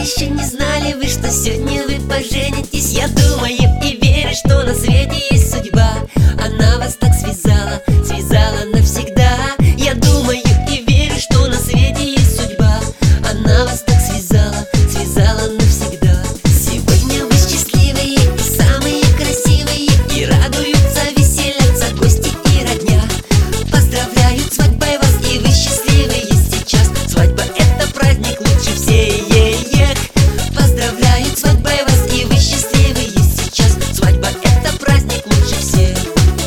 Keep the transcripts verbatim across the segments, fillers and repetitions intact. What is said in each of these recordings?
еще не знали вы, что сегодня вы поженитесь. Я думаю и верю, что на свете есть судьба. Она вас так связала, связала навсегда. Я думаю и верю, что на свете есть судьба. Она вас так связала, связала навсегда. Сегодня вы счастливые и самые красивые, и радуются, веселятся гости и родня. Поздравляют свадьбой вас, и вы счастливые сейчас. Свадьба — это праздник лучше всех. Поздравляют свадьбой вас, и вы счастливые сейчас. Свадьба — это праздник лучше всех.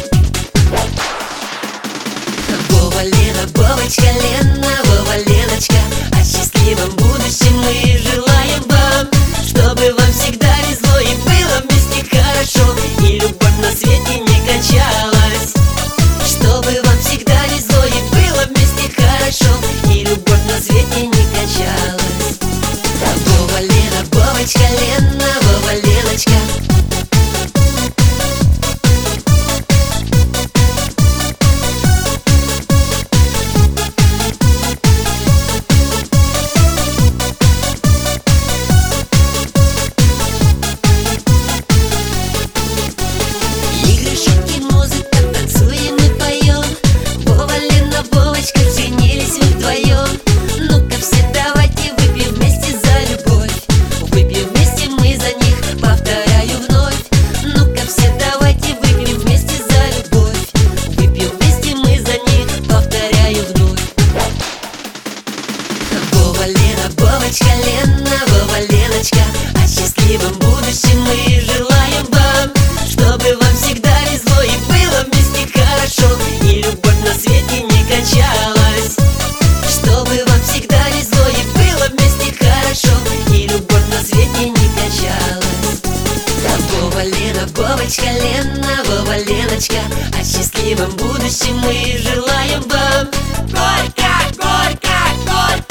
Вова, Лена, Вовочка, Лена, Вова, Леночка, о счастливом будущем мы желаем вам, чтобы вам всегда везло и было вместе хорошо, и любовь на свете не кончалась. Чтобы вам всегда везло и было вместе хорошо, и любовь на свете не кончалась. Вова, Лена, Вовочка, Лена, Вова, Леночка. Игры, шутки, музыка, танцуем и поем. Вова, Лена, Вовочка, женились вы вдвоем. Ну-ка все давайте выпьем вместе за любовь. Выпьем вместе мы за них, повторяю вновь. Ну-ка все давайте выпьем вместе за любовь. Выпьем вместе мы за них, повторяю вновь. Вова, Лена, Вовочка, Лена, Вова, Леночка, о счастливом будущем мы желаем вам, чтобы вам всегда везло и было вместе хорошо, и любовь на свете не кончалась. Чтобы вам всегда везло и было вместе хорошо, и любовь на свете не кончалась. Вова, Лена, Вовочка, Лена, Вова, Леночка, о счастливом будущем мы желаем вам. Горько, горько, горько.